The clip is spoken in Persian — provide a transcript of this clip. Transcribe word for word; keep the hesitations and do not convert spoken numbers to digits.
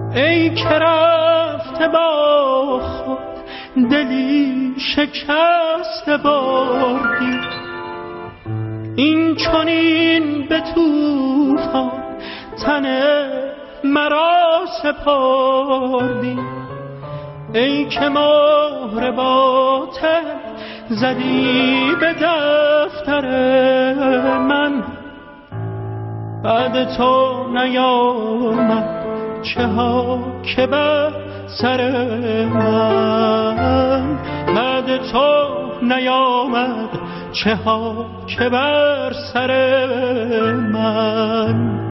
ای که رفته با خود دلی شکست بردی، این چنین به طوفان تن مرا سپردی. ای که مهر باطل زدی به دفتر من، بعد تو نیامد چه ها که بر سر من، بعد تو نیامد چه ها که بر سر من.